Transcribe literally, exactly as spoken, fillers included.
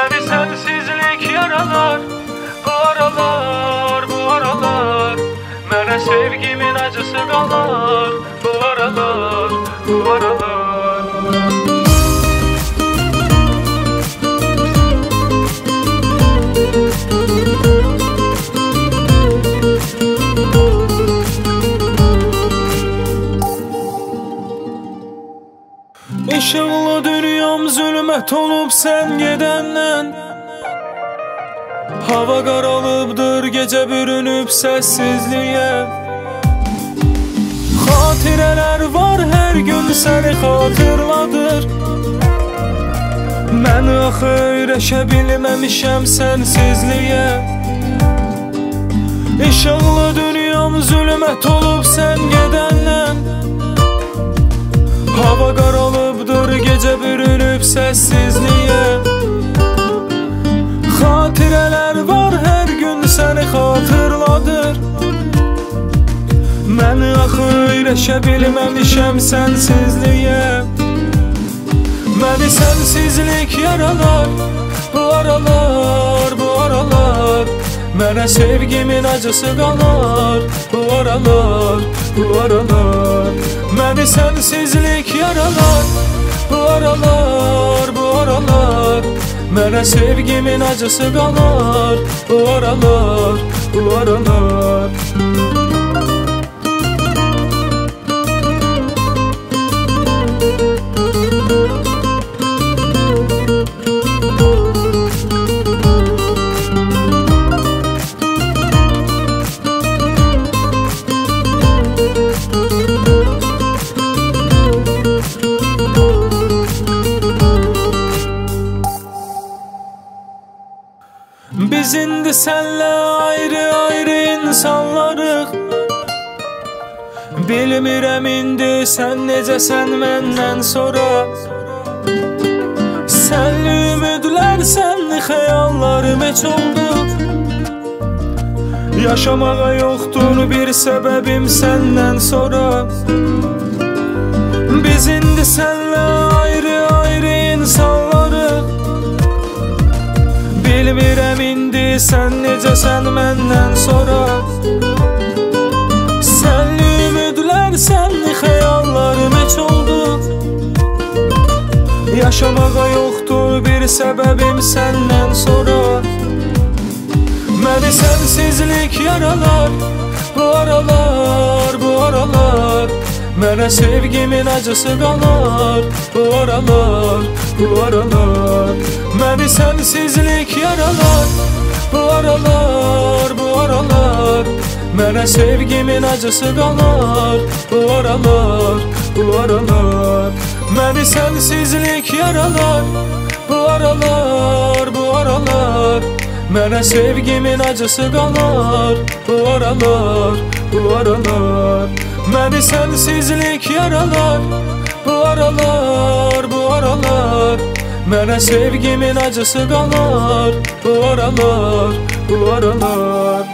Məni sensizlik yaralar. Bu aralar, bu aralar mənə sevgimin acısı qalar. Bu aralar, bu aralar İşıqlı dünyam zülmət olub sən gedəndən. Hava qaralıbdır, gecə bürünüb səssizliyə. Xatirələr var, hər gün səni xatırladır. Mən axı öyrəşə bilməmişəm sənsizliyə. İşıqlı dünyam zülmət olub sən gedəndən. Hava qaralıbdır, gecə bürünüb səssizliyə. Xatirələr var, hər gün səni xatırladır. Mən axı öyrəşə bilməmişəm sənsizliyə. Məni sənsizlik yaralar. Bu aralar, bu aralar mənə sevgimin acısı qalar. Bu aralar, bu aralar məni sənsizlik yaralar. Bu aralar, bu aralar mənə sevgimin acısı qalar. Bu aralar, bu aralar Biz indi sənlə ayrı-ayrı insanlarıq. Bilmirəm indi sən necəsən məndən sonra. Sənli ümidlər, sənli xəyallarım heç oldu. Yaşamağa yoxdur bir səbəbim səndən sonra. Biz indi sənlə ayrı-ayrı insanlarıq. Bilmirəm indi sən necəsən məndən sonra. Sənli ümidlər, sənli xəyallarım heç oldu. Yaşamağa yoxdur bir səbəbim səndən sonra. Məni sənsizlik yaralar. Bu aralar, bu aralar mənə sevgimin acısı qalar. Bu aralar, bu aralar məni sənsizlik yaralar. Bu aralar, bu aralar mənə sevgimin acısı qalar. Bu aralar, bu aralar məni sənsizlik yaralar. Bu aralar, bu aralar mənə sevgimin acısı qalar. Bu aralar, bu aralar məni sənsizlik yaralar. Bu aralar, bu aralar mənə sevgimin acısı qalar. Bu aralar, bu aralar